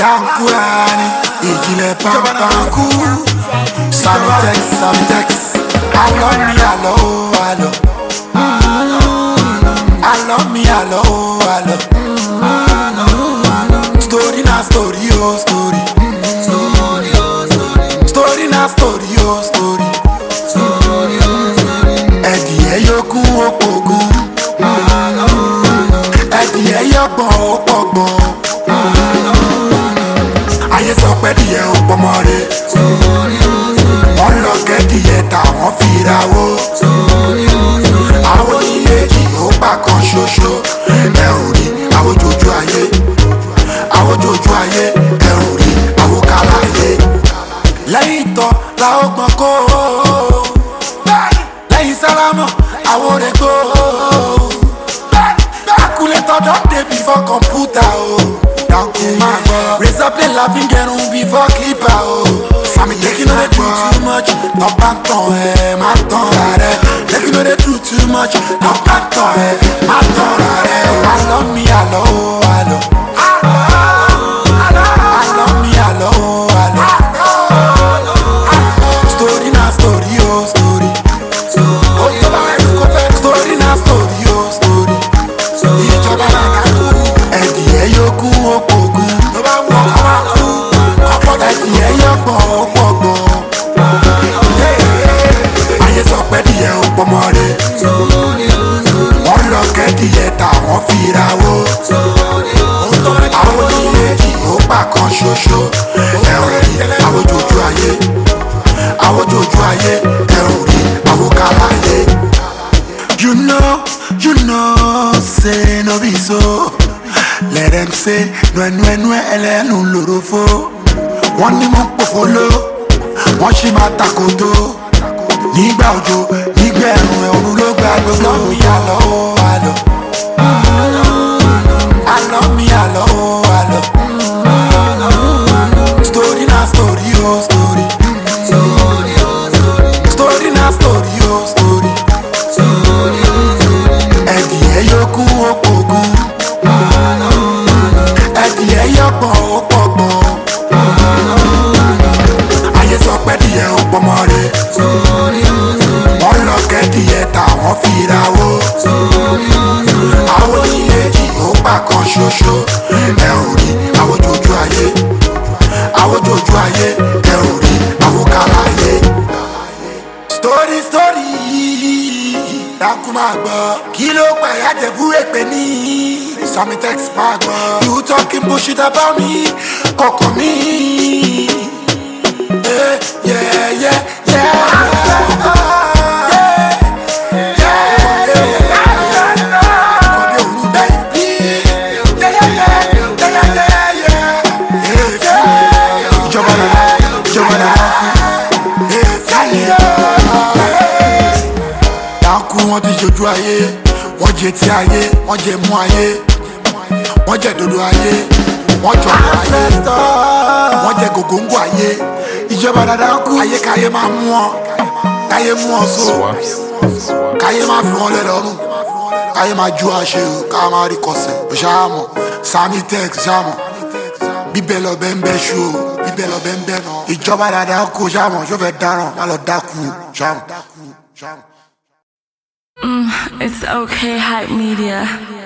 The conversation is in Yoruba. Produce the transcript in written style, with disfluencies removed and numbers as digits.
Yankurani, Ijile Pampanku, Samitex. Allo me, allo. Allo me, allo. Story na story, oh story. Story na story, oh story. Ẹ̀dìyẹ yókùn òpògùn. Ẹ̀dìyẹ yọ̀gbọ̀n òpògbọ̀n. Ayé sọ pé díẹ̀ ò pọmọ rẹ̀. Wọ́n lọ kẹ́dìyẹ táwọn fi ra wó. Àwọn ìyèjì ó pa kan ṣoṣo. Ẹ ò rí àwòjòjú ayé. Àwòjòjú ayé. Ẹ ò rí àwòkálà ayé. Lẹ́yìn ìtọ́ la ó gbọ́n kó. Lẹ́yìn sálámọ̀ àwọn rẹ̀ gbó. Calculator don dey before computer o. Razor blade laughing gerun before clipper o. Make you no dey do too much, no bá tán ẹ, má tán ra rẹ. Make you no dey do too much, no bá tán ẹ, má tán ra rẹ. Allo me, allo. Allo me, allo. Story na story, oh story. Story na story, oh story. Ìjọba náà kú. Ẹ̀dìyẹ yókùn òpògùn. Ẹ̀dìyẹ yọ̀gbọ̀n òpògbọ̀n. Ayé sọ pé díẹ̀ ò pọmọ rẹ̀. Wọ́n lọ kẹ́dìyẹ táwọn fi ra wó. Àwọn ìyèjì ó pa kan ṣoṣo. Ẹ ò rí àwòjòjú ayé. Àwòjòjú ayé. Ẹ ò rí àwòkálà ayé. You know, say no be so. Let them say, nwe ẹlẹ́nu lòròfó. Wọ́n ní mọ́ pòfóló, wọ́n ṣì máa takoto. Nígbà òjò, nígbà ẹ̀rùn ẹ̀rùn ló gba gbogbo. Allo me, allo. Allo me, allo. Story na story, oh story. Story na story, oh story. Ẹ̀dìyẹ yókùn òpògùn. Ẹ̀dìyẹ yọ̀gbọ̀n òpògbọ̀n. Ayé sọ pé díẹ̀ ò pọmọ rẹ̀. Wọ́n lọ kẹ́dìyẹ táwọn fi ra wó. Àwọn ìyèjì ó pa kan ṣoṣo. Ẹ ò rí àwòjòjú ayé. Àwòjòjú ayé. Ẹ ò rí àwòkálà ayé. Story. Dákú máa gbọ́. Kí ló pa ìyá Jẹ̀bú èpè ní? Samitex máa gbọ́. You talking bullshit about me, kọ̀kọ̀ mi. Yeah. Wọ́n ti ṣojú ayé, wọ́n jẹ ti ayé, wọ́n jẹ mú ayé, wọ́n jẹ dodo ayé, wọ́n jọ ayé, wọ́n jẹ gògóńgò ayé. Ìjọba dáadáa kú ayé káyé máa mú ọ, káyé mú ọ so, káyé máa fi wọn lẹ́lọ́rùn, káyé máa ju àṣẹ ká máa rí kọsẹ̀. Ṣáàmù Samitex ṣáàmù bíbẹ̀ lọ bẹ́ẹ̀ ń bẹ́ ṣú o, bíbẹ̀ lọ bẹ́ẹ̀ ń bẹ́ náà. Ìjọba dáadáa kú ṣáàmù ṣó fẹ́ dáràn má lọ dákú ṣáàmù. It's okay, Hype Media.